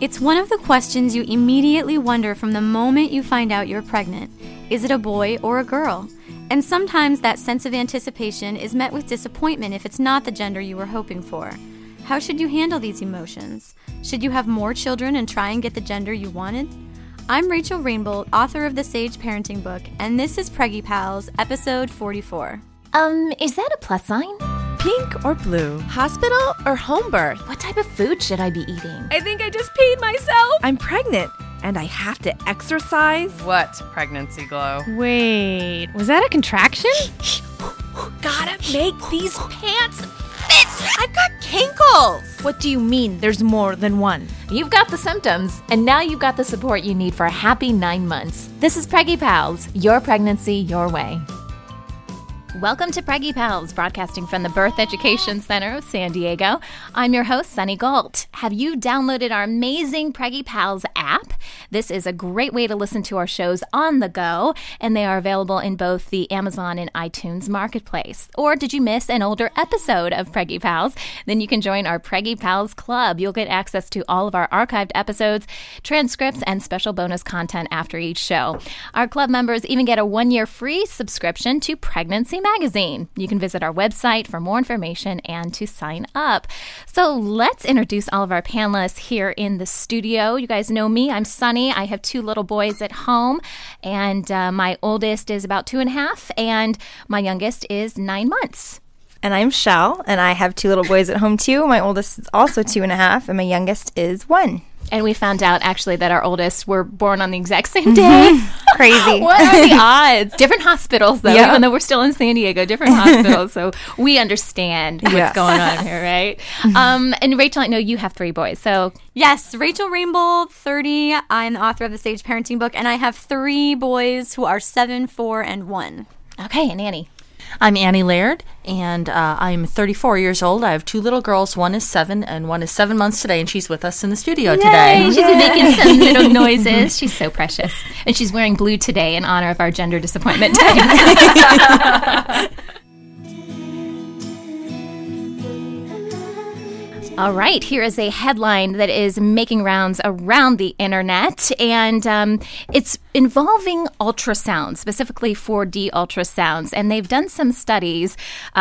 It's one of the questions you immediately wonder from the moment you find out you're pregnant. Is it a boy or a girl? And sometimes that sense of anticipation is met with disappointment if it's not the gender you were hoping for. How should you handle these emotions? Should you have more children and try and get the gender you wanted? I'm Rachel Rainbolt, author of the Sage Parenting book, and this is Preggy Pals, episode 44. Is that a plus sign? Pink or blue? Hospital or home birth? What type of food should I be eating? I think I just peed myself. I'm pregnant, and I have to exercise. What pregnancy glow? Wait, was that a contraction? Gotta make these pants fit. I've got kinkles. What do you mean there's more than one? You've got the symptoms, and now you've got the support you need for a happy 9 months. This is Preggy Pals, your pregnancy, your way. Welcome to Preggy Pals, broadcasting from the Birth Education Center of San Diego. I'm your host, Sunny Galt. Have you downloaded our amazing Preggy Pals app? This is a great way to listen to our shows on the go, and they are available in both the Amazon and iTunes marketplace. Or did you miss an older episode of Preggy Pals? Then you can join our Preggy Pals Club. You'll get access to all of our archived episodes, transcripts, and special bonus content after each show. Our club members even get a 1-year free subscription to Pregnancy Magazine. You can visit our website for more information and to sign up. So let's introduce all of our panelists here in the studio. You guys know me. I'm Sunny. I have 2 little boys at home, and my oldest is about 2.5, and my youngest is 9 months. And I'm Shell, and I have 2 little boys at home too. My oldest is also 2.5, and my youngest is 1. And we found out, actually, that our oldest were born on the exact same day. Crazy. What are the odds? Different hospitals, though, Yeah. even though we're still in San Diego, different hospitals. So we understand what's going on here, right? And Rachel, I know you have 3 boys, so... Yes, Rachel Rainbolt, 30. I'm the author of the Sage Parenting book, and I have 3 boys who are 7, 4, and 1. Okay, and Annie. I'm Annie Laird, and I'm 34 years old. I have 2 little girls. One is 7, and one is 7 months today, and she's with us in the studio today. She's making some little noises. She's so precious. And she's wearing blue today in honor of our Gender Disappointment Day. All right, here is a headline that is making rounds around the internet, and it's involving ultrasound, specifically 4D ultrasounds. And they've done some studies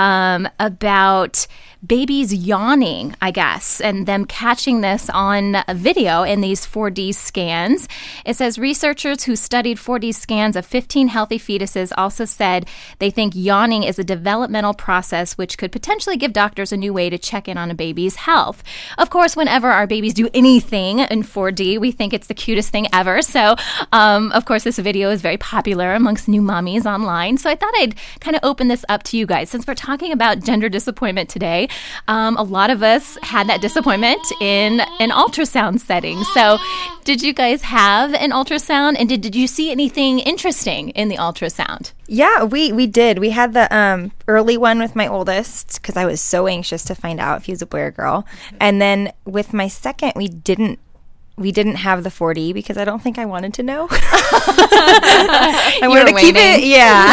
about babies yawning, I guess, and them catching this on a video in these 4D scans. It says researchers who studied 4D scans of 15 healthy fetuses also said they think yawning is a developmental process which could potentially give doctors a new way to check in on a baby's health. Of course, whenever our babies do anything in 4D, we think it's the cutest thing ever. So, of course, this video is very popular amongst new mommies online. So I thought I'd kind of open this up to you guys. Since we're talking about gender disappointment today, a lot of us had that disappointment in an ultrasound setting. So did you guys have an ultrasound? And did you see anything interesting in the ultrasound? Yeah, we did. We had the early one with my oldest because I was so anxious to find out if he was a boy or girl. And then with my second, we didn't have the 4D because I don't think I wanted to know. I wanted to keep it.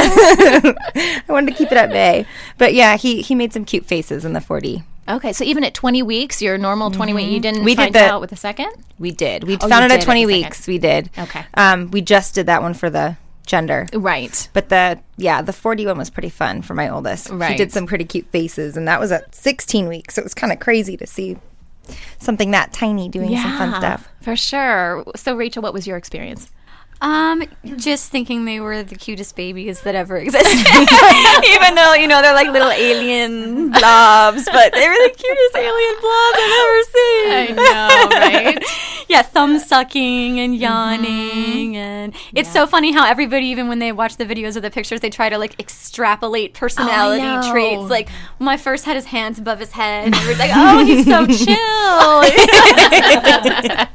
Yeah, I wanted to keep it at bay. But yeah, he made some cute faces in the 4D. Okay, so even at 20 weeks, your normal 20 week, you didn't find out with the second? We did. We found it at 20 weeks. We did. Okay. We just did that one for the gender. Right. But the 4D one was pretty fun for my oldest. Right. He did some pretty cute faces, and that was at 16 weeks. So it was kind of crazy to see something that tiny doing some fun stuff. For sure. So, Rachel, what was your experience? Just thinking they were the cutest babies that ever existed. Even though, they're like little alien blobs, but they were the cutest alien blobs I've ever seen. I know, right? Yeah, thumb sucking and yawning, and it's so funny how everybody, even when they watch the videos or the pictures, they try to like extrapolate personality traits. Like my first had his hands above his head, and everybody's like, "Oh, he's so chill."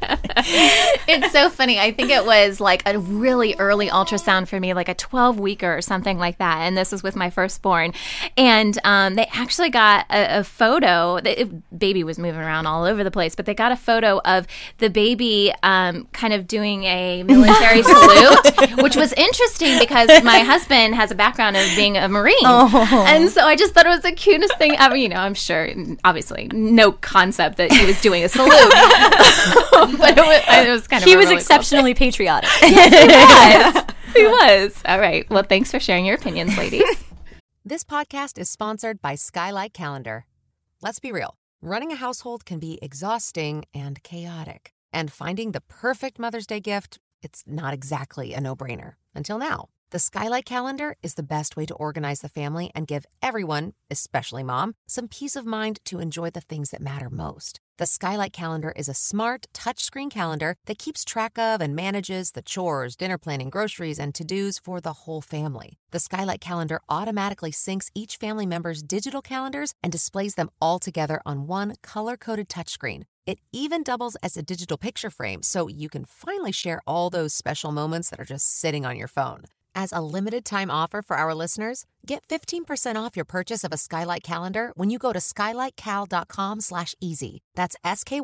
It's so funny. I think it was like a really early ultrasound for me, like a 12-weeker or something like that. And this was with my firstborn. And they actually got a photo. The baby was moving around all over the place, but they got a photo of the baby kind of doing a military salute, which was interesting because my husband has a background of being a Marine. Oh. And so I just thought it was the cutest thing ever. You know, I'm sure, obviously, no concept that he was doing a salute. But it was kind of He was exceptionally patriotic. Yes, he was. All right. Well, thanks for sharing your opinions, ladies. This podcast is sponsored by Skylight Calendar. Let's be real. Running a household can be exhausting and chaotic. And finding the perfect Mother's Day gift, it's not exactly a no-brainer. Until now. The Skylight Calendar is the best way to organize the family and give everyone, especially mom, some peace of mind to enjoy the things that matter most. The Skylight Calendar is a smart, touchscreen calendar that keeps track of and manages the chores, dinner planning, groceries, and to-dos for the whole family. The Skylight Calendar automatically syncs each family member's digital calendars and displays them all together on one color-coded touchscreen. It even doubles as a digital picture frame, so you can finally share all those special moments that are just sitting on your phone. As a limited-time offer for our listeners, get 15% off your purchase of a Skylight Calendar when you go to skylightcal.com/easy. That's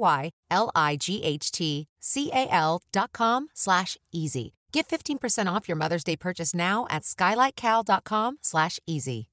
SKYLIGHTCAL.com/easy. Get 15% off your Mother's Day purchase now at skylightcal.com/easy.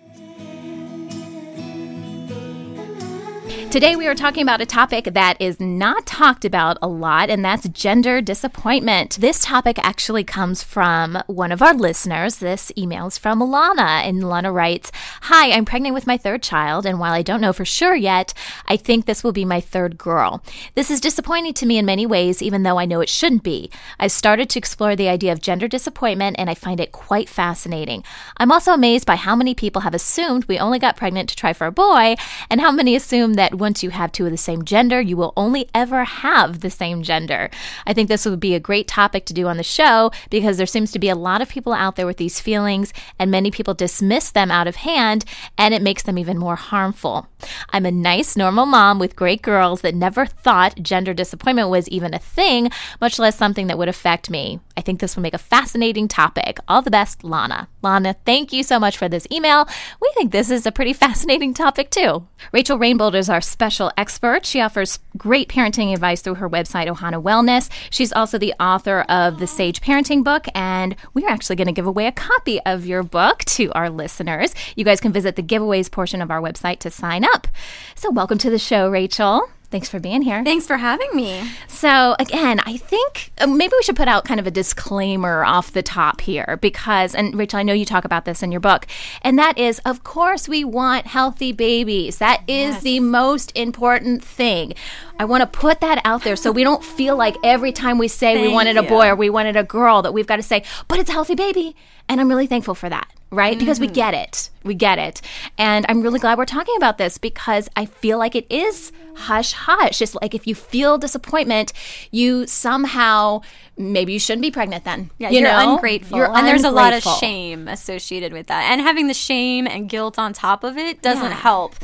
Today we are talking about a topic that is not talked about a lot, and that's gender disappointment. This topic actually comes from one of our listeners. This email is from Lana, and Lana writes, "Hi, I'm pregnant with my third child, and while I don't know for sure yet, I think this will be my third girl. This is disappointing to me in many ways, even though I know it shouldn't be. I've started to explore the idea of gender disappointment, and I find it quite fascinating. I'm also amazed by how many people have assumed we only got pregnant to try for a boy, and how many assume that once you have two of the same gender, you will only ever have the same gender. I think this would be a great topic to do on the show because there seems to be a lot of people out there with these feelings, and many people dismiss them out of hand, and it makes them even more harmful. I'm a nice, normal mom with great girls that never thought gender disappointment was even a thing, much less something that would affect me. I think this will make a fascinating topic. All the best, Lana." Lana, thank you so much for this email. We think this is a pretty fascinating topic, too. Rachel Rainbold is our special expert. She offers great parenting advice through her website, Ohana Wellness. She's also the author of the Sage Parenting book, and we're actually going to give away a copy of your book to our listeners. You guys can visit the giveaways portion of our website to sign up. So welcome to the show, Rachel. Thanks for being here. Thanks for having me. So again, I think maybe we should put out kind of a disclaimer off the top here because, and Rachel, I know you talk about this in your book, and that is, of course, we want healthy babies. That is the most important thing. I want to put that out there so we don't feel like every time we say we wanted a boy or we wanted a girl that we've got to say, but it's a healthy baby. And I'm really thankful for that. Right? Because we get it. We get it. And I'm really glad we're talking about this because I feel like it is hush-hush. It's like if you feel disappointment, you somehow, maybe you shouldn't be pregnant then. Yeah, you're ungrateful. And there's a lot of shame associated with that. And having the shame and guilt on top of it doesn't help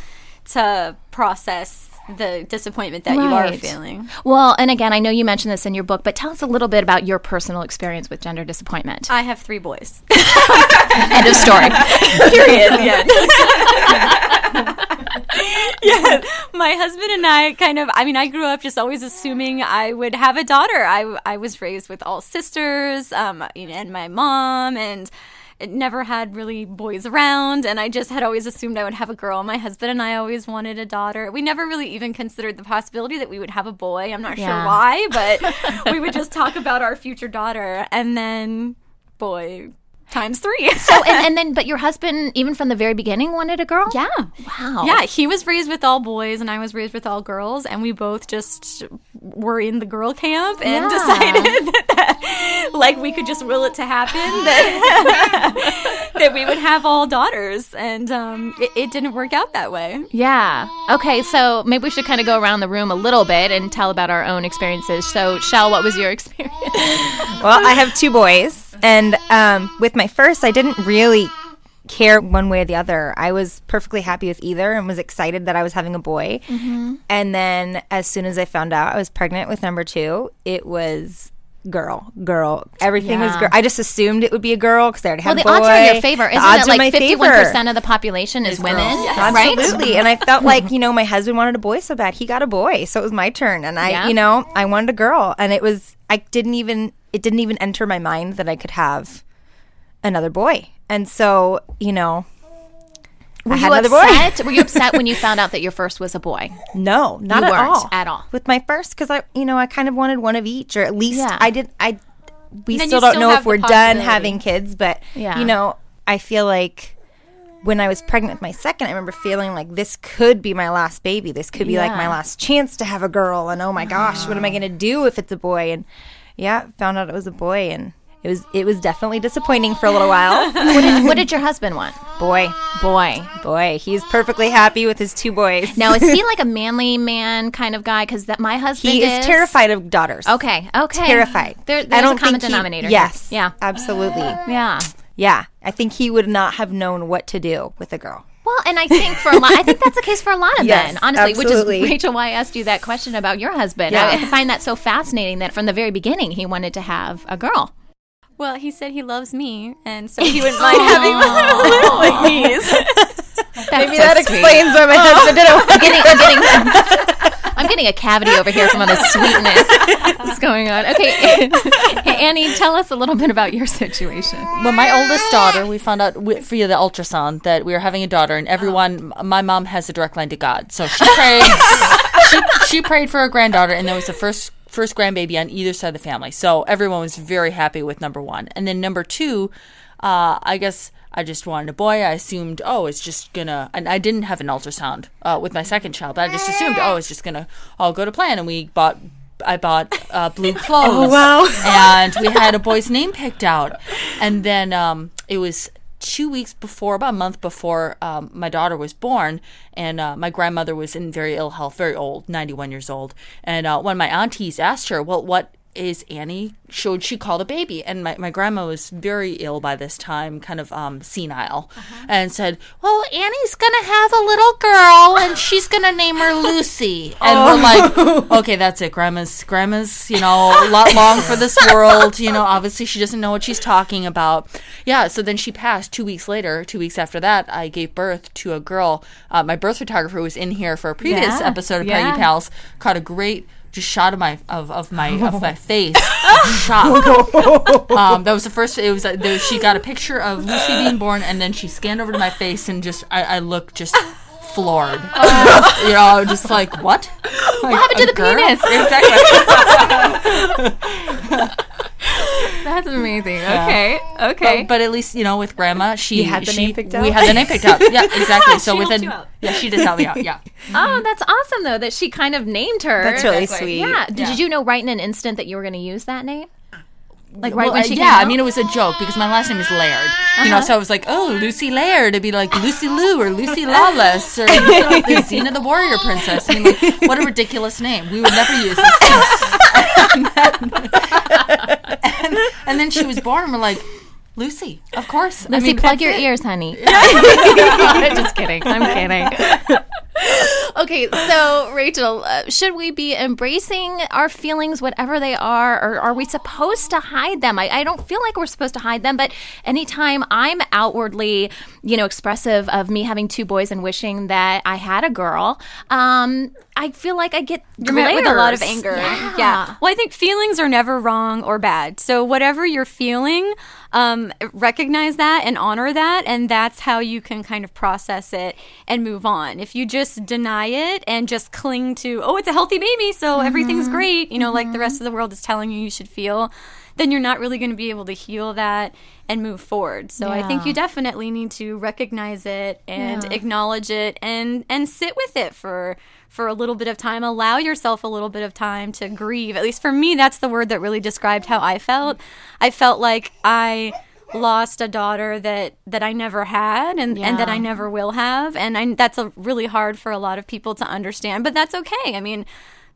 to process the disappointment that you are feeling. Well, and again, I know you mentioned this in your book, but tell us a little bit about your personal experience with gender disappointment. I have 3 boys. End of story. Period. Yeah. Yeah. My husband and I I grew up just always assuming I would have a daughter. I was raised with all sisters, and my mom, and it never had really boys around, and I just had always assumed I would have a girl. My husband and I always wanted a daughter. We never really even considered the possibility that we would have a boy. I'm not sure why, but we would just talk about our future daughter, and then boy times 3. So and then, but your husband, even from the very beginning, wanted a girl? Yeah. Wow. Yeah, he was raised with all boys, and I was raised with all girls, and we both just were in the girl camp and decided that like we could just will it to happen that we would have all daughters, and it didn't work out that way. Yeah. Okay, so maybe we should kind of go around the room a little bit and tell about our own experiences. So, Shell, what was your experience? Well, I have 2 boys, and with my first, I didn't really care one way or the other. I was perfectly happy with either and was excited that I was having a boy. Mm-hmm. And then as soon as I found out I was pregnant with number 2, it was girl. Everything was girl. I just assumed it would be a girl because I already had a boy. Well, the odds are in your favor. Isn't it like 51% of the population is women? Yes. Right? Absolutely. And I felt like, my husband wanted a boy so bad. He got a boy. So it was my turn. And I wanted a girl. And it didn't even enter my mind that I could have another boy. And so, Were you upset? Were you upset when you found out that your first was a boy? No, not at all. With my first, because I kind of wanted one of each, or at least we then still don't know if we're done having kids, but I feel like when I was pregnant with my second, I remember feeling like this could be my last baby. This could be like my last chance to have a girl, and oh my gosh, what am I going to do if it's a boy? And found out it was a boy, and it was definitely disappointing for a little while. What did your husband want? Boy. He's perfectly happy with his 2 boys. Now, is he like a manly man kind of guy? Because my husband is terrified of daughters. Okay. Terrified. There's a common denominator. Yes. Yeah. Absolutely. Yeah. I think he would not have known what to do with a girl. Well, and I think that's the case for a lot of men, honestly, absolutely. Which is, Rachel, why I asked you that question about your husband. Yeah. I find that so fascinating that from the very beginning he wanted to have a girl. Well, he said he loves me, and so he wouldn't mind having little like me. Maybe that explains why my husband didn't. I'm getting a cavity over here from all this sweetness that's going on. Okay, hey, Annie, tell us a little bit about your situation. Well, my oldest daughter, we found out via the ultrasound that we were having a daughter, and my mom has a direct line to God, so she prayed. she prayed for a granddaughter, and there was the first grandbaby on either side of the family. So everyone was very happy with number 1. And then number 2, I guess I just wanted a boy. I assumed, it's just gonna, and I didn't have an ultrasound with my second child, but I just assumed, it's just gonna all go to plan. And I bought blue clothes. Oh, wow. And we had a boy's name picked out. And then it was 2 weeks before, about a month before my daughter was born, and my grandmother was in very ill health, very old, 91 years old. And one of my aunties asked her, well, what is Annie, should she call the baby? And my grandma was very ill by this time, kind of senile, and said, well, Annie's going to have a little girl, and she's going to name her Lucy. And we're like, okay, that's it. Grandma's, a lot long for this world. Obviously she doesn't know what she's talking about. Yeah, so then she passed 2 weeks later. 2 weeks after that, I gave birth to a girl. My birth photographer was in here for a previous episode of Peggy Pals, caught a great just shot of my face. Shock. That was the first. It was she got a picture of Lucy being born, and then she scanned over to my face, and just I looked just floored. Just like what? What happened to the penis? Exactly. That's amazing. Okay. But at least with Grandma, she had the name picked out. We had the name picked out. Yeah, exactly. So she did help me out. Yeah. Oh, that's awesome though that she kind of named her. That's really sweet. Yeah. Did you know right in an instant that you were going to use that name? Like right when she came out? I mean, it was a joke because my last name is Laird. So I was like, oh, Lucy Laird. It'd be like Lucy Lou or Lucy Lawless or Xena the Warrior Princess. I mean, like, what a ridiculous name. We would never use this name. And then she was born, and we're like, Lucy, of course. Lucy, plug your ears, honey. I'm just kidding. I'm kidding. Okay, so Rachel, should we be embracing our feelings, whatever they are, or are we supposed to hide them? I don't feel like we're supposed to hide them, but anytime I'm outwardly, expressive of me having 2 boys and wishing that I had a girl, I feel like I get You're met with a lot of anger. Yeah. Well, I think feelings are never wrong or bad. So whatever you're feeling, recognize that and honor that, and that's how you can kind of process it and move on. If you just deny it and just cling to, it's a healthy baby, so everything's great, like the rest of the world is telling you should feel, then you're not really going to be able to heal that and move forward. So I think you definitely need to recognize it and acknowledge it and sit with it for a little bit of time. Allow yourself a little bit of time to grieve. At least for me, that's the word that really described how I felt. I felt like I lost a daughter that I never had and that I never will have. And that's really hard for a lot of people to understand, but that's okay. I mean,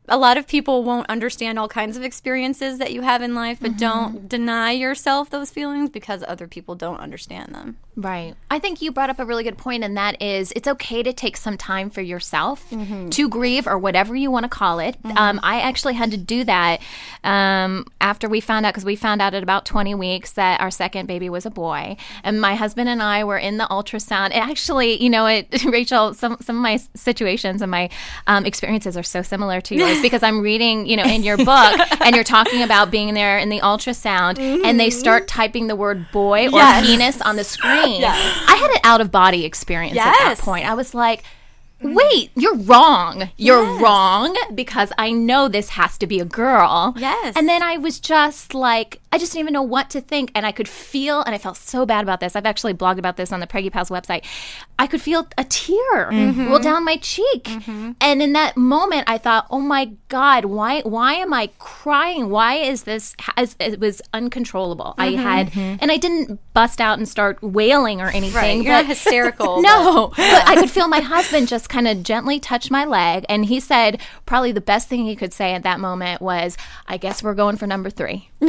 a lot of people won't understand all kinds of experiences that you have in life, but don't deny yourself those feelings because other people don't understand them. Right. I think you brought up a really good point, and that is it's okay to take some time for yourself to grieve or whatever you want to call it. I actually had to do that after we found out, because we found out at about 20 weeks that our second baby was a boy. And my husband and I were in the ultrasound. And actually, Rachel, some of my situations and my experiences are so similar to yours because I'm reading, in your book, and you're talking about being there in the ultrasound, and they start typing the word boy or penis on the screen. I had an out-of-body experience at that point. I was like, wait, you're wrong. You're wrong because I know this has to be a girl. Yes. And then I was just like, I just didn't even know what to think. And I could feel, and I felt so bad about this. I've actually blogged about this on the Preggy Pals website. I could feel a tear roll down my cheek. And in that moment, I thought, oh my God, why am I crying? Why is this? It was uncontrollable. I had, and I didn't bust out and start wailing or anything. Right. You're not hysterical. No, but I could feel my husband just kind of gently touch my leg. And he said probably the best thing he could say at that moment was, I guess we're going for number 3. And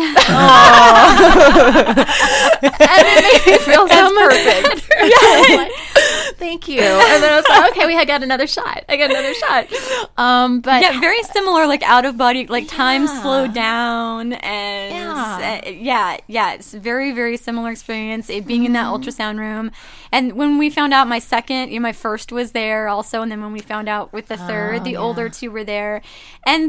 it made me feel so much better. Yeah. Like, thank you. And then I was like, okay, I got another shot. But yeah, very similar, like out of body, like time slowed down, and it's very, very similar experience. It being in that ultrasound room, and when we found out my second, my first was there also, and then when we found out with the third, the older two were there, and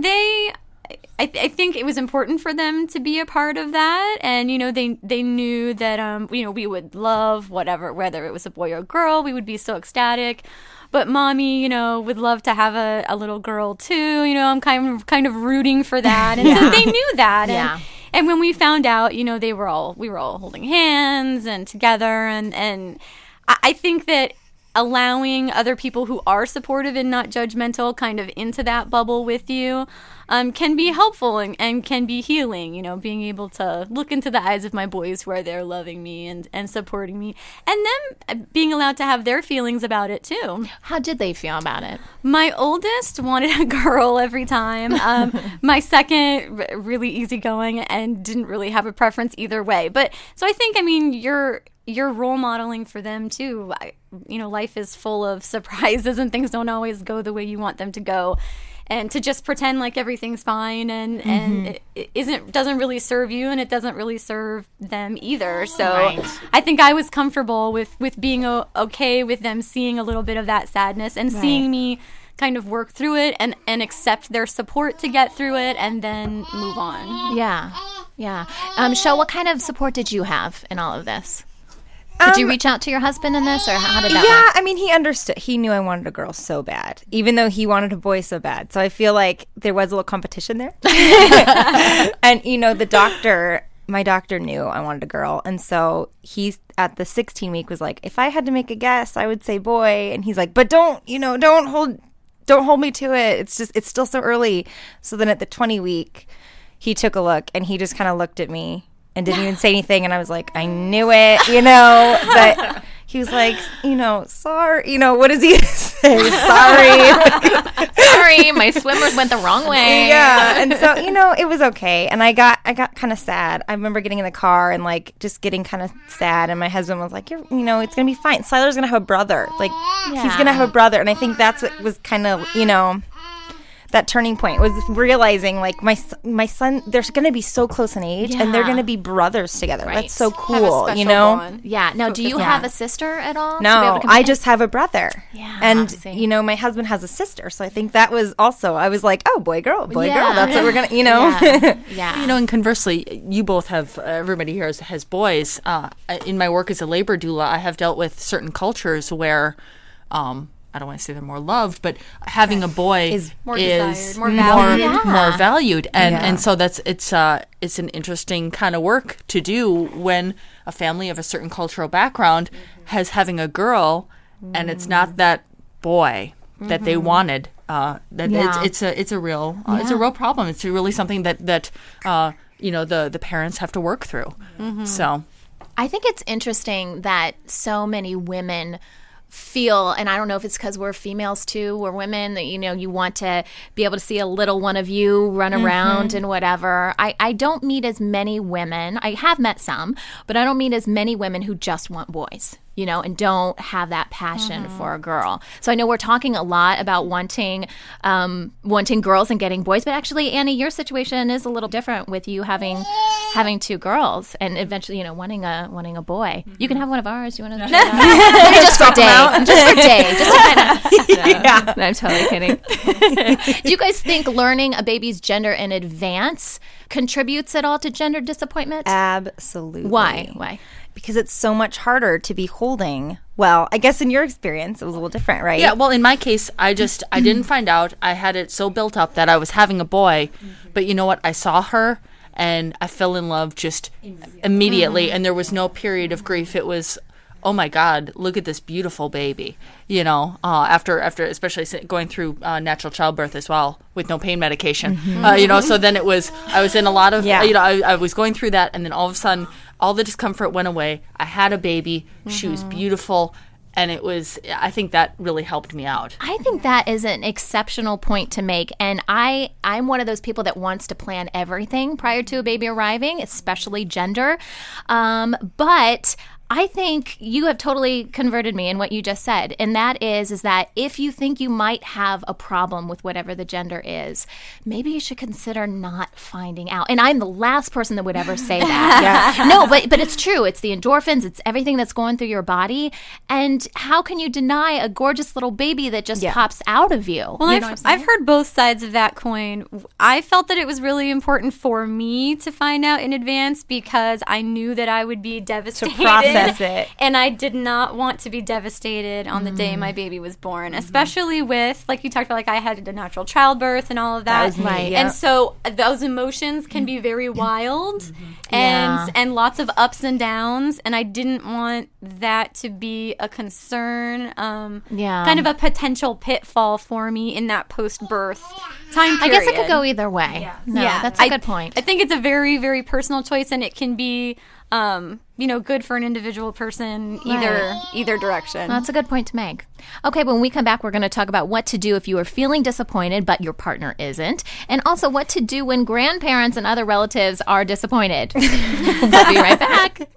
I think it was important for them to be a part of that, and they knew that we would love whether it was a boy or a girl, we would be so ecstatic. But mommy, would love to have a little girl too. I'm kind of rooting for that, and so they knew that. And when we found out, we were all holding hands and together, and I think that allowing other people who are supportive and not judgmental kind of into that bubble with you can be helpful and can be healing, being able to look into the eyes of my boys where they're loving me and supporting me, and them being allowed to have their feelings about it too. How did they feel about it? My oldest wanted a girl every time. My second, really easygoing and didn't really have a preference either way. But so I think, you're role modeling for them too. Life is full of surprises and things don't always go the way you want them to go. And to just pretend like everything's fine and it doesn't really serve you, and it doesn't really serve them either. So I think I was comfortable with being okay with them seeing a little bit of that sadness and seeing me kind of work through it and accept their support to get through it and then move on. Yeah. Sho, what kind of support did you have in all of this? Did you reach out to your husband in this, or how did that work? He understood. He knew I wanted a girl so bad, even though he wanted a boy so bad. So I feel like there was a little competition there. And, the doctor, my doctor knew I wanted a girl. And so he, at the 16-week, was like, if I had to make a guess, I would say boy. And he's like, but don't hold me to it. It's still so early. So then at the 20-week, he took a look, and he just kind of looked at me and didn't even say anything, and I was like, I knew it, but he was like, sorry, what does he say? Sorry. Sorry, my swimmers went the wrong way. Yeah, and so, it was okay, and I got kind of sad. I remember getting in the car and, just getting kind of sad, and my husband was like, it's going to be fine. Siler's going to have a brother. He's going to have a brother, and I think that's what was kind of, that turning point was realizing my son, they're going to be so close in age and they're going to be brothers together. Right. That's so cool, bond. Yeah. Now, do you have a sister at all? No, I just have a brother. Yeah. And, my husband has a sister. So I think that was also, I was like, oh, boy, girl. That's what we're going to, Yeah. And conversely, you both have, everybody here has boys. In my work as a labor doula, I have dealt with certain cultures where, I don't want to say they're more loved, but having a boy is more desired, more valued. More valued. And so it's an interesting kind of work to do when a family of a certain cultural background has having a girl, and it's not that boy that they wanted. It's a real problem. It's really something that the parents have to work through. So I think it's interesting that so many women feel, and I don't know if it's because we're females too, we're women, that, you know, you want to be able to see a little one of you run around and whatever. I don't meet as many women. I have met some, but I don't meet as many women who just want boys, you know, and don't have that passion for a girl. So I know we're talking a lot about wanting girls and getting boys, but actually, Annie, your situation is a little different with you having 2 girls and eventually, you know, wanting a boy. You can have one of ours. You want to? Just for a day. Just for a day. Just to kind of. No, I'm totally kidding. Do you guys think learning a baby's gender in advance contributes at all to gender disappointment? Absolutely. Why? Because it's so much harder to be holding. Well, I guess in your experience, it was a little different, right? Yeah, well, in my case, I didn't find out. I had it so built up that I was having a boy. But you know what? I saw her, and I fell in love just immediately. And there was no period of grief. It was, oh, my God, look at this beautiful baby. You know, after especially going through natural childbirth as well with no pain medication. You know, so then I was in a lot of, you know, I was going through that. And then all of a sudden, all the discomfort went away. I had a baby. She was beautiful. And I think that really helped me out. I think that is an exceptional point to make. And I'm one of those people that wants to plan everything prior to a baby arriving, especially gender. But I think you have totally converted me in what you just said. And that is that if you think you might have a problem with whatever the gender is, maybe you should consider not finding out. And I'm the last person that would ever say that. No, but it's true. It's the endorphins. It's everything that's going through your body. And how can you deny a gorgeous little baby that just pops out of you? Well, you know I've heard both sides of that coin. I felt that it was really important for me to find out in advance because I knew that I would be devastated. To process it. And I did not want to be devastated on the day my baby was born, especially with, like you talked about, like I had a natural childbirth and all of that. That was right. And so those emotions can be very wild and lots of ups and downs. And I didn't want that to be a concern, kind of a potential pitfall for me in that post-birth time period. I guess it could go either way. Yeah. No, that's a good point. I think it's a very, very personal choice, and it can be good for an individual person either direction. That's a good point to make. Okay, when we come back, we're going to talk about what to do if you are feeling disappointed but your partner isn't, and also what to do when grandparents and other relatives are disappointed. We'll be right back.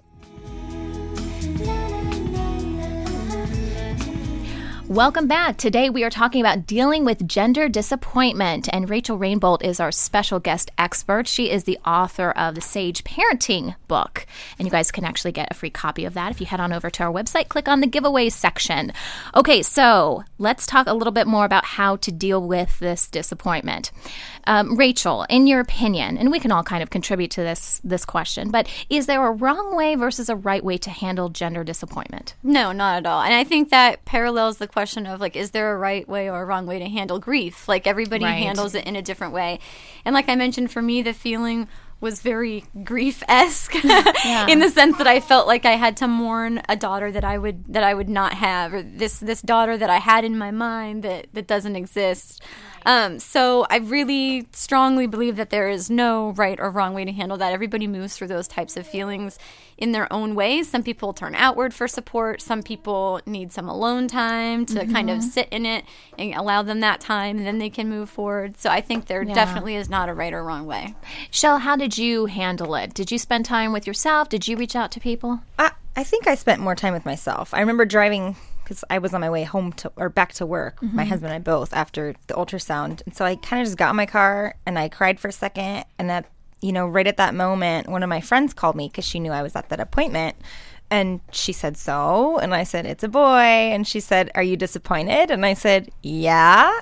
Welcome back. Today we are talking about dealing with gender disappointment, and Rachel Rainbolt is our special guest expert. She is the author of the Sage Parenting book, and you guys can actually get a free copy of that if you head on over to our website, click on the giveaways section. Okay, so let's talk a little bit more about how to deal with this disappointment. Rachel, in your opinion, and we can all kind of contribute to this question, but is there a wrong way versus a right way to handle gender disappointment? No, not at all. And I think that parallels the question of, like, is there a right way or a wrong way to handle grief? Like, everybody handles it in a different way. And like I mentioned, for me, the feeling was very grief-esque in the sense that I felt like I had to mourn a daughter that I would not have, or this daughter that I had in my mind that doesn't exist. So I really strongly believe that there is no right or wrong way to handle that. Everybody moves through those types of feelings in their own ways. Some people turn outward for support. Some people need some alone time to kind of sit in it and allow them that time, and then they can move forward. So I think there definitely is not a right or wrong way. Shell, how did you handle it? Did you spend time with yourself? Did you reach out to people? I think I spent more time with myself. I remember driving, because I was on my way home or back to work, my husband and I both, after the ultrasound. And so I kind of just got in my car and I cried for a second. And that, right at that moment, one of my friends called me because she knew I was at that appointment. And she said, so? And I said, it's a boy. And she said, are you disappointed? And I said, yeah.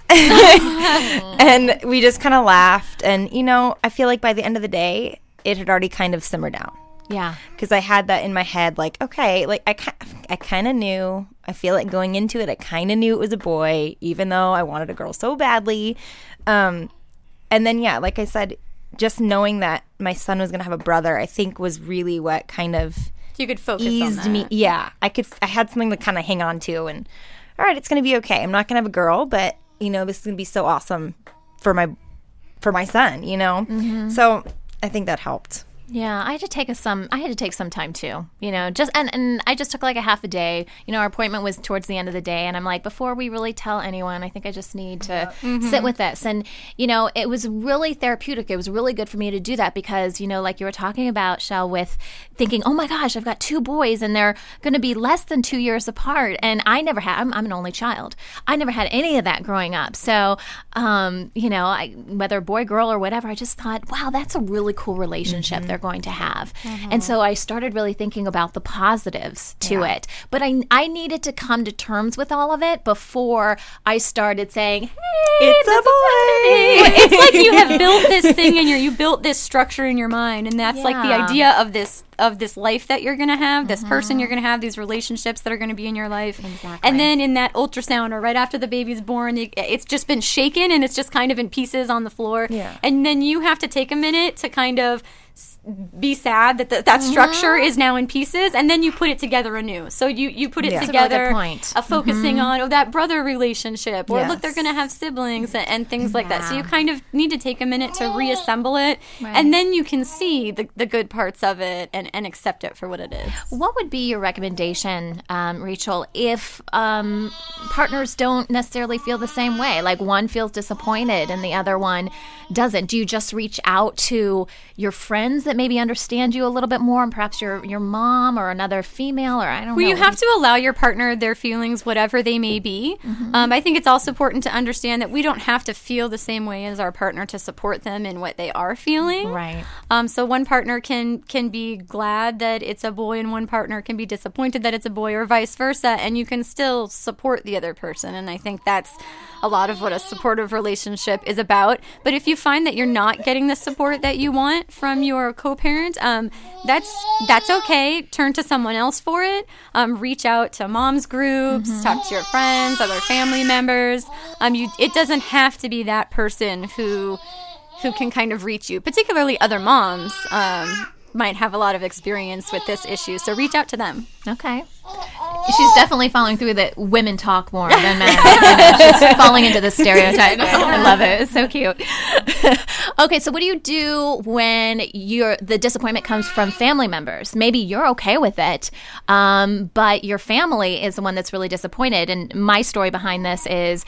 And we just kind of laughed. And, I feel like by the end of the day, it had already kind of simmered down. Yeah. Because I had that in my head, like, okay, like I kind of knew. I feel like going into it, I kind of knew it was a boy, even though I wanted a girl so badly. And then, like I said, just knowing that my son was going to have a brother, I think was really what kind of you could focus eased on that. Me. Yeah, I had something to kind of hang on to, and all right, it's going to be okay. I'm not going to have a girl, but this is going to be so awesome for my son. So I think that helped. Yeah, I had to take some time too, just and I just took like a half a day. Our appointment was towards the end of the day, and I'm like, before we really tell anyone, I think I just need to sit with this. And it was really therapeutic. It was really good for me to do that because like you were talking about, Shell, with thinking, oh my gosh, I've got 2 boys and they're going to be less than 2 years apart, and I never had. I'm an only child. I never had any of that growing up. So, whether boy, girl, or whatever, I just thought, wow, that's a really cool relationship they're going to have. And so I started really thinking about the positives to it. But I needed to come to terms with all of it before I started saying, hey, it's a boy. It's like you have built this thing you built this structure in your mind, and that's like the idea of this life that you're going to have, this person you're going to have, these relationships that are going to be in your life. Exactly. And then in that ultrasound or right after the baby's born, it's just been shaken and it's just kind of in pieces on the floor. Yeah. And then you have to take a minute to kind of be sad that that structure is now in pieces, and then you put it together anew. So you put it That's together, a really good point. Focusing on that brother relationship, or Yes. look, they're going to have siblings and things like that. So you kind of need to take a minute to reassemble it, Right. and then you can see the good parts of it and accept it for what it is. What would be your recommendation, Rachel, if partners don't necessarily feel the same way? Like one feels disappointed and the other one doesn't. Do you just reach out to your friends that maybe understand you a little bit more, and perhaps your mom or another female, or I don't know? Well, you have to allow your partner their feelings, whatever they may be. I think it's also important to understand that we don't have to feel the same way as our partner to support them in what they are feeling. Right. So one partner can be glad that it's a boy, and one partner can be disappointed that it's a boy, or vice versa, and you can still support the other person. And I think that's a lot of what a supportive relationship is about. But if you find that you're not getting the support that you want from your co-parent, that's okay. Turn to someone else for it. Reach out to moms groups, talk to your friends, other family members. It doesn't have to be that person who can kind of reach you. Particularly other moms might have a lot of experience with this issue, so reach out to them. Okay. She's definitely following through that women talk more than men. She's falling into the stereotype. I love it. It's so cute. Okay, so what do you do when the disappointment comes from family members? Maybe you're okay with it, but your family is the one that's really disappointed. And my story behind this is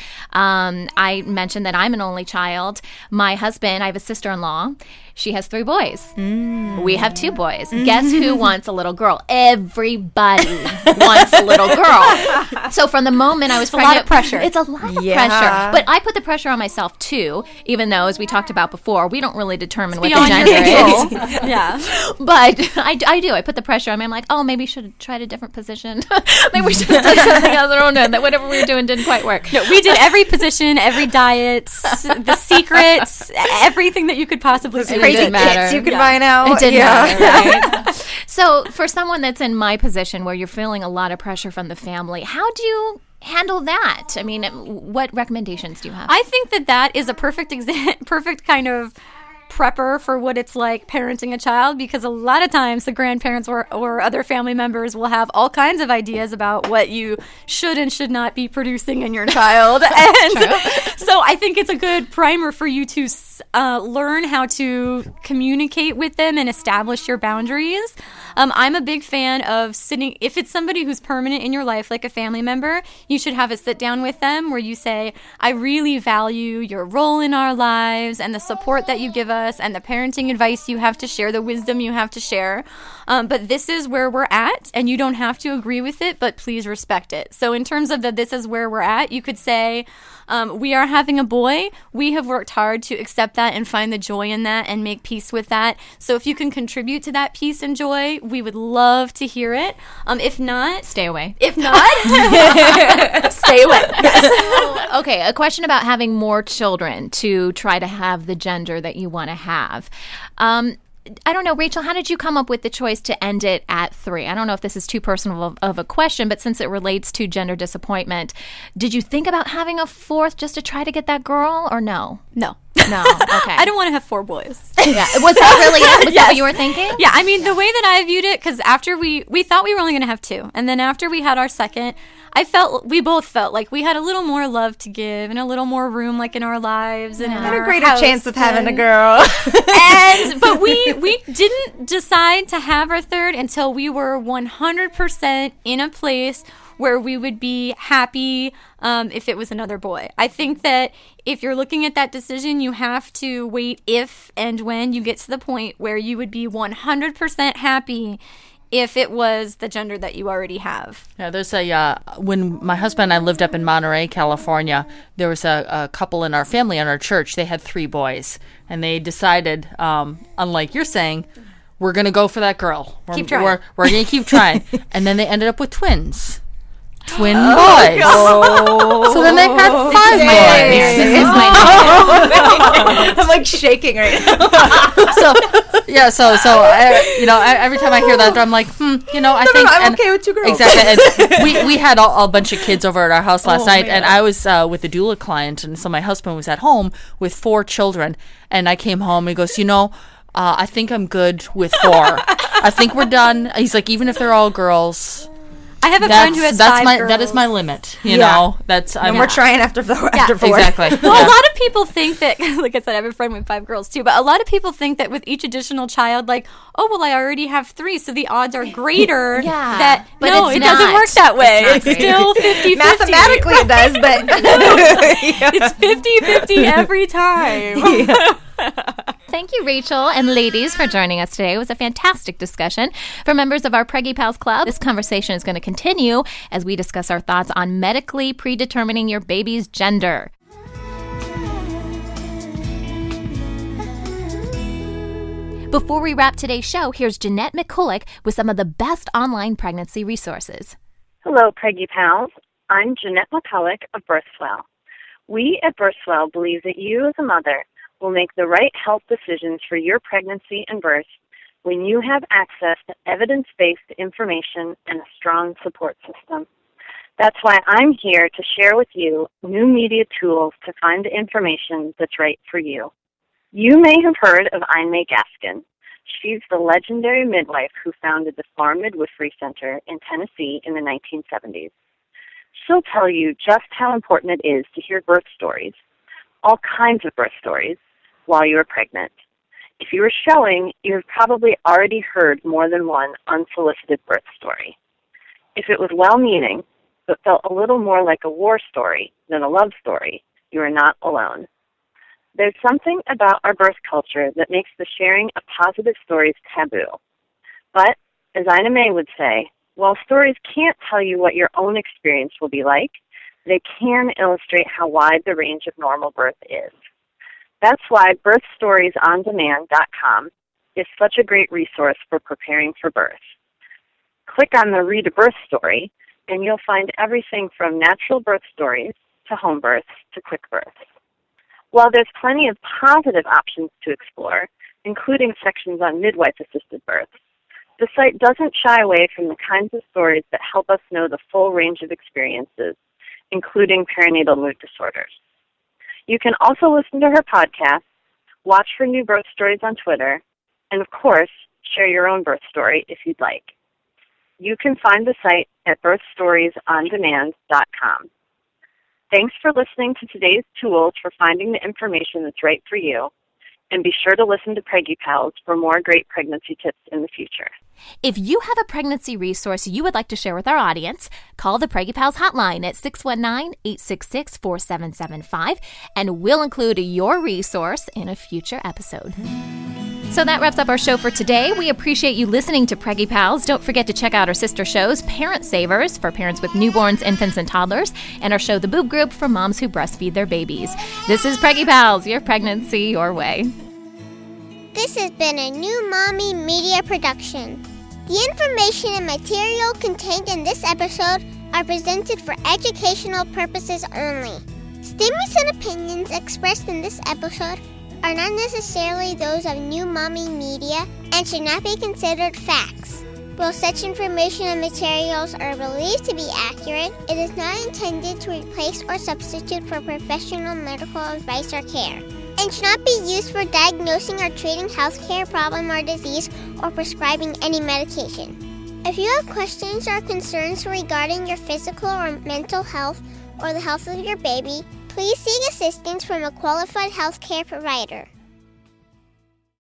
I mentioned that I'm an only child. My husband, I have a sister-in-law. She has 3 boys. We have 2 boys. Guess who wants a little girl? Everybody wants a little girl. So from the moment I was pregnant, a lot of pressure. It's a lot of pressure. But I put the pressure on myself too, even though, as we talked about before, we don't really determine what the gender is. Yeah. But I do. I put the pressure on me. I'm like, oh, maybe we should have tried a different position. Maybe we should have done something else. I don't know. That whatever we were doing didn't quite work. No, we did every position, every diet, the secrets, everything that you could possibly do. Crazy didn't matter. kits you can buy now. It didn't matter, right? So for someone that's in my position where you're feeling a lot of pressure from the family, how do you handle that? I mean, what recommendations do you have? I think that is a perfect kind of prepper for what it's like parenting a child, because a lot of times the grandparents or other family members will have all kinds of ideas about what you should and should not be producing in your child. And so I think it's a good primer for you to learn how to communicate with them and establish your boundaries. I'm a big fan of sitting, if it's somebody who's permanent in your life, like a family member, you should have a sit down with them where you say, I really value your role in our lives and the support that you give us and the parenting advice you have to share, the wisdom you have to share. But this is where we're at, and you don't have to agree with it, but please respect it. So in terms of this is where we're at, you could say, we are having a boy. We have worked hard to accept that and find the joy in that and make peace with that. So if you can contribute to that peace and joy, we would love to hear it. If not, stay away. If not, stay away. Yes. Okay, a question about having more children to try to have the gender that you want to have. I don't know, Rachel, how did you come up with the choice to end it at 3? I don't know if this is too personal of a question, but since it relates to gender disappointment, did you think about having a 4th just to try to get that girl, or no? No. No, okay. I don't want to have 4 boys. Yeah. Was that really it? Was that what you were thinking? Yeah, I mean, the way that I viewed it, because after we thought we were only going to have 2, and then after we had our second, we both felt like we had a little more love to give and a little more room, like in our lives and in And our a greater house chance of having a girl. but But we didn't decide to have our third until we were 100% in a place where we would be happy if it was another boy. I think that if you're looking at that decision, you have to wait if and when you get to the point where you would be 100% happy if it was the gender that you already have. Yeah, there's when my husband and I lived up in Monterey, California, there was a couple in our family, in our church. They had 3 boys, and they decided, unlike you're saying, we're going to go for that girl. Keep trying. We're going to keep trying. And then they ended up with twins. Twin boys. Oh. So then they had 5 boys. This is my I'm like shaking right now. So every time I hear that, I'm like, I think I'm okay with 2 girls. Exactly. And we had a bunch of kids over at our house last night, and I was with a doula client, and so my husband was at home with 4 children, and I came home and he goes, I think I'm good with 4. I think we're done. He's like, even if they're all girls. I have a friend who has 5 girls. That is my limit. You know, we're trying after 4. Exactly. Well, a lot of people think that, like I said, I have a friend with 5 girls too, but a lot of people think that with each additional child, like, oh, well, I already have 3, so the odds are greater. Yeah. But no, it doesn't work that way. It's still 50-50. Mathematically it does, but it's 50-50 every time. Thank you, Rachel and ladies, for joining us today. It was a fantastic discussion. For members of our Preggy Pals Club, this conversation is going to continue as we discuss our thoughts on medically predetermining your baby's gender. Before we wrap today's show, here's Jeanette McCulloch with some of the best online pregnancy resources. Hello, Preggy Pals. I'm Jeanette McCulloch of Birthwell. We at Birthwell believe that you as a mother will make the right health decisions for your pregnancy and birth when you have access to evidence-based information and a strong support system. That's why I'm here to share with you new media tools to find the information that's right for you. You may have heard of Ine Gaskin. She's the legendary midwife who founded the Farm Midwifery Center in Tennessee in the 1970s. She'll tell you just how important it is to hear birth stories, all kinds of birth stories, while you are pregnant. If you were showing, you've probably already heard more than one unsolicited birth story. If it was well-meaning, but felt a little more like a war story than a love story, you are not alone. There's something about our birth culture that makes the sharing of positive stories taboo. But, as Ina May would say, while stories can't tell you what your own experience will be like, they can illustrate how wide the range of normal birth is. That's why birthstoriesondemand.com is such a great resource for preparing for birth. Click on the Read a Birth Story, and you'll find everything from natural birth stories to home births to quick births. While there's plenty of positive options to explore, including sections on midwife-assisted births, the site doesn't shy away from the kinds of stories that help us know the full range of experiences, including perinatal mood disorders. You can also listen to her podcast, watch for new birth stories on Twitter, and of course, share your own birth story if you'd like. You can find the site at birthstoriesondemand.com. Thanks for listening to today's tools for finding the information that's right for you, and be sure to listen to Preggy Pals for more great pregnancy tips in the future. If you have a pregnancy resource you would like to share with our audience, call the Preggy Pals hotline at 619-866-4775, and we'll include your resource in a future episode. So that wraps up our show for today. We appreciate you listening to Preggy Pals. Don't forget to check out our sister shows, Parent Savers, for parents with newborns, infants, and toddlers, and our show, The Boob Group, for moms who breastfeed their babies. This is Preggy Pals, your pregnancy your way. This has been a New Mommy Media production. The information and material contained in this episode are presented for educational purposes only. Statements and opinions expressed in this episode are not necessarily those of New Mommy Media and should not be considered facts. While such information and materials are believed to be accurate, it is not intended to replace or substitute for professional medical advice or care, and should not be used for diagnosing or treating healthcare problem or disease or prescribing any medication. If you have questions or concerns regarding your physical or mental health or the health of your baby, please seek assistance from a qualified healthcare provider.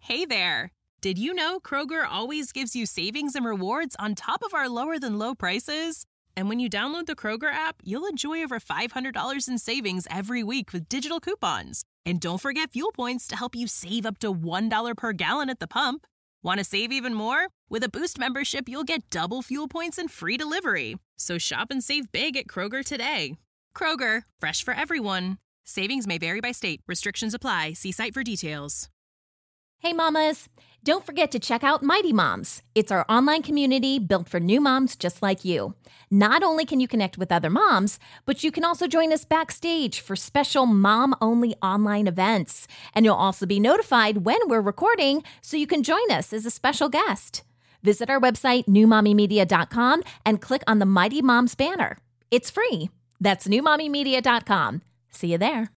Hey there! Did you know Kroger always gives you savings and rewards on top of our lower-than-low prices? And when you download the Kroger app, you'll enjoy over $500 in savings every week with digital coupons. And don't forget fuel points to help you save up to $1 per gallon at the pump. Want to save even more? With a Boost membership, you'll get double fuel points and free delivery. So shop and save big at Kroger today. Kroger, fresh for everyone. Savings may vary by state. Restrictions apply. See site for details. Hey mamas, don't forget to check out Mighty Moms. It's our online community built for new moms just like you. Not only can you connect with other moms, but you can also join us backstage for special mom-only online events. And you'll also be notified when we're recording so you can join us as a special guest. Visit our website, newmommymedia.com, and click on the Mighty Moms banner. It's free. That's newmommymedia.com. See you there.